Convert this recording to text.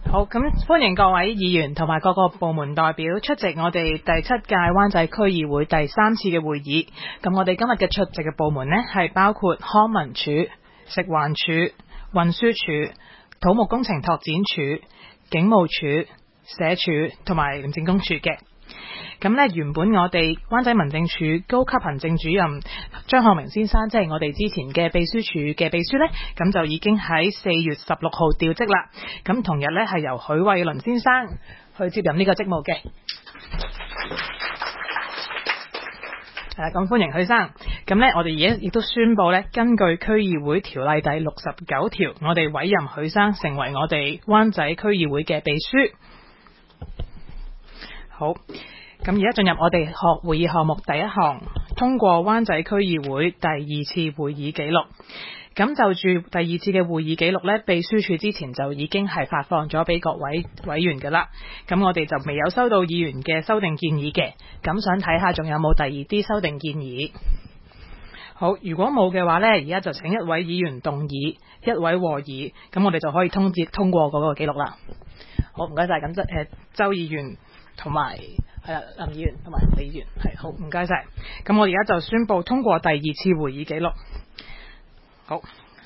好，咁歡迎各位議員同埋各個部門代表出席我哋第7屆灣仔區議會第3次嘅會議。咁我哋今日嘅出席嘅部門呢，係包括康文署、食環署、運輸署、土木工程拓展署、警務處、社署同埋廉政公署嘅。咁呢，原本我哋灣仔民政處高級行政主任張學明先生，即係我哋之前嘅秘書處嘅秘書呢，咁就已經喺4月16號調職啦。咁同日呢，係由許慧倫先生去接任呢個職務嘅。咁歡迎許生。咁呢，我哋而家亦都宣布呢，根據區議會條例第69條，我哋委任許生成為我哋灣仔區議會嘅秘書。好。咁而家進入我哋會議項目第一項，通過灣仔區議會第2次會議記錄。咁就住第2次嘅會議記錄呢，秘書處之前就已經係發放咗俾各位委員㗎啦。咁我哋就未有收到議員嘅修訂建議嘅。咁想睇下仲有冇第2啲修訂建議。好，如果冇嘅話呢，而家就請一位議員動議，一位和議，咁我哋就可以通過嗰個記錄啦。好，唔該晒。咁周議員同埋林議員同埋李議員，係好，唔該晒。咁我而家就宣布通過第2次會議記錄。好。